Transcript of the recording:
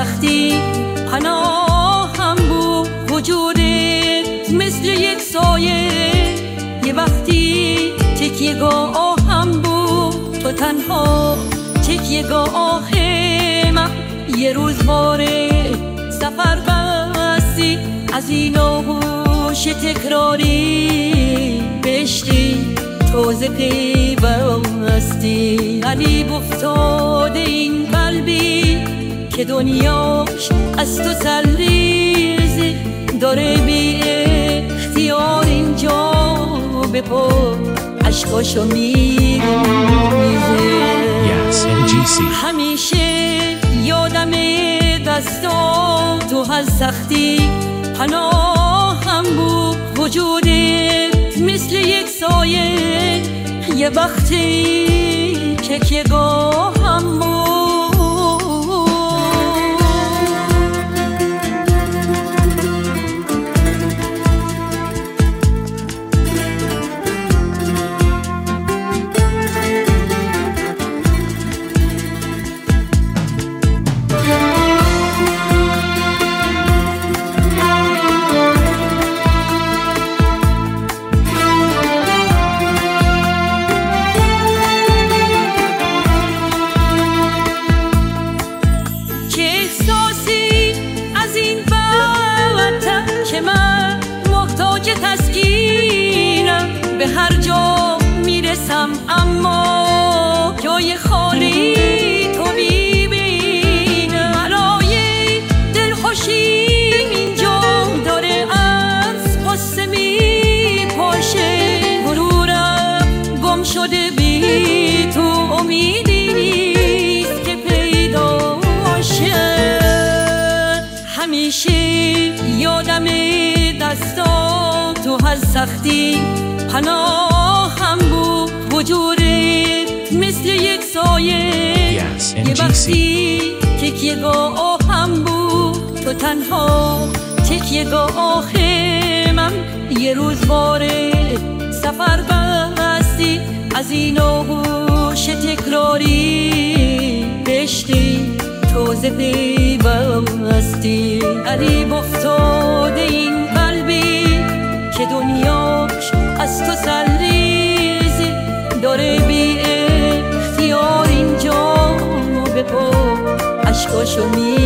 سختی پناهم بود وجودت مثل یک سایه، یه وقتی تکیه‌گاهم بود تو تنها تکیه‌گاه من. یه روز باره سفر بستی از این آغوش تکراری، بهشتی تازه پیوستی. علی افتاده این قلبی که دنیاش از تو سرریزی، داره بی اختیار اینجا به پا عشقاشو میریزه. همیشه یادم دستا تو از سختی پناهم بود وجودت مثل یک سایه، یه وقتی تکیه‌گاهم بود. به هر جا میرسم اما جای خالی تو میبینم. برای دلخوشیم اینجا داره از قصه میپاشه، غرورم گم شده بی تو امیدی نیست که پیدا شه. همیشه یادم دستا تو از سختی پناهم بود وجودت مثل یک سایه، یه وقتی تکیه‌گاهم بود تو تنها تکیه‌گاه من. یه روز باره سفر بستی از این آغوش تکراری، بهشتی تازه پیوستی. علی افتاده این قلبی که دنیاش از تو سرریزی، داره بی اختیار اینجا به پا عشقاشو